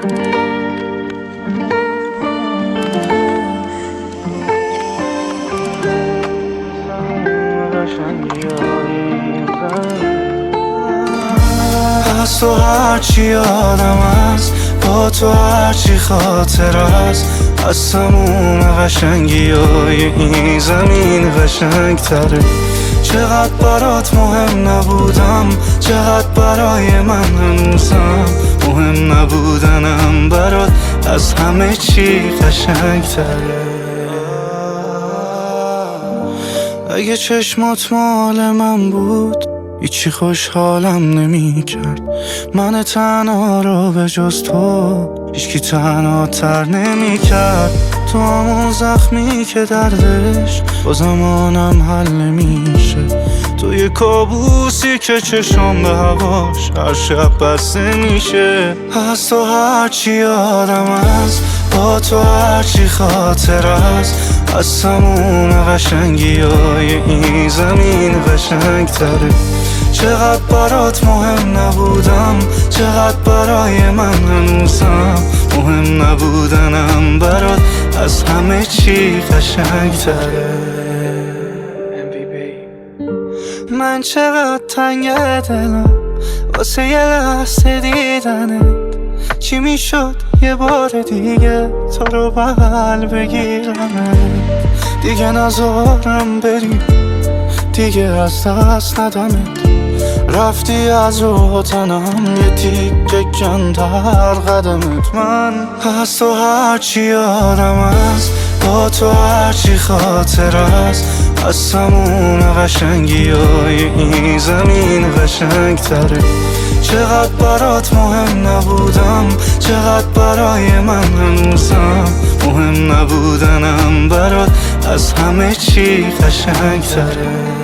از تو هرچی آدم هست، با تو هرچی خاطر هست، از تموم قشنگی های این زمین قشنگ تره. چقدر برات مهم نبودم، چقدر برای من هنوزم مهم نبودنم برات از همه چی قشنگ تره. اگه چشمات مال من بود هیچی خوشحالم نمی کرد. من تنها رو به جز تو هیچکی تنها تر نمی کرد. تو همون زخمی که دردش با زمانم حل نمیشه. تو یه کابوسی که چشم به هواش هر شب بسته میشه. از تو هرچی آدم هست، با تو هرچی خاطر هست، از تموم قشنگی های این زمین قشنگ تره. چقدر برات مهم نبودم، چقدر برای من هنوزم مهم نبودنم برات از همه چی قشنگ تره. من چقدر تنگ دلم واسه یه لحظه دیدنت. چی میشد یه بار دیگه تو رو بغل بگیرم، دیگه نذارم بری، دیگه از دست ندمت. رفتی از رو تنم یه تیکه کندر قدمت. من از تو هرچی آدم هست، با تو هرچی خاطر هست، از تموم قشنگی های این زمین قشنگ تره. چقدر برات مهم نبودم، چقدر برای من هنوزم مهم نبودنم برات از همه چی قشنگ تره.